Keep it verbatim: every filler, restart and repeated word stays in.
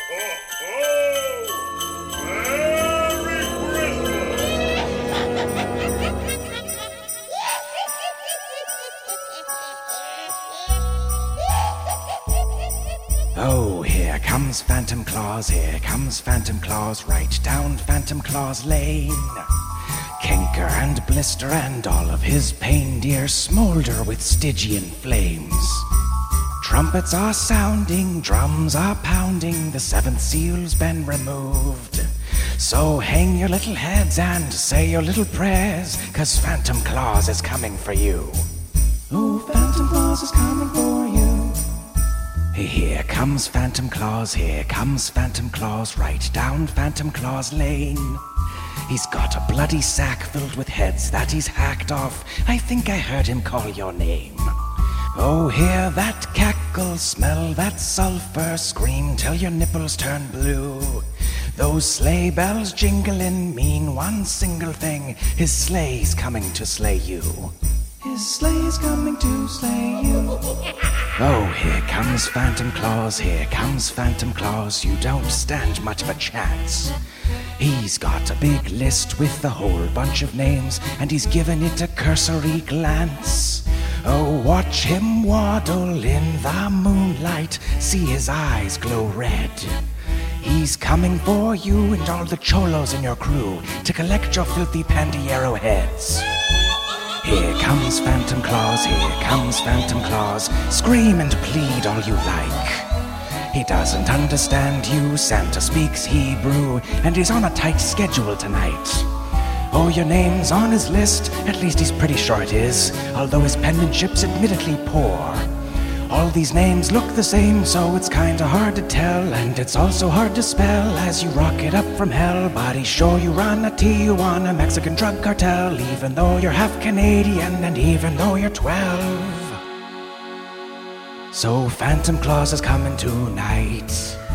Oh, here comes Phantom Claus, here comes Phantom Claus, right down Phantom Claus Lane. Canker and blister and all of his reindeer smolder with Stygian flames. Trumpets are sounding, drums are pounding, the seventh seal's been removed. So hang your little heads and say your little prayers, 'cause Phantom Claus is coming for you. Oh, Phantom Claus is coming for you. Here comes Phantom Claus, here comes Phantom Claus, right down Phantom Claus Lane. He's got a bloody sack filled with heads that he's hacked off. I think I heard him call your name. Oh, hear that cackle, smell that sulfur, scream till your nipples turn blue. Those sleigh bells jingling mean one single thing: his sleigh's coming to slay you. His sleigh's coming to slay you. Oh, here comes Phantom Claus, here comes Phantom Claus, you don't stand much of a chance. He's got a big list with a whole bunch of names, and he's given it a cursory glance. Oh, watch him waddle in the moonlight, see his eyes glow red. He's coming for you and all the cholos in your crew to collect your filthy pandiero heads. Here comes Phantom Claus, here comes Phantom Claus, scream and plead all you like. He doesn't understand you, Santa speaks Hebrew, and he's on a tight schedule tonight. Oh, your name's on his list, at least he's pretty sure it is, although his penmanship's admittedly poor. All these names look the same, so it's kinda hard to tell, and it's also hard to spell as you rocket up from hell. But he's sure you run a Tijuana Mexican drug cartel, even though you're half Canadian and even though you're twelve. So Phantom Claus is coming tonight.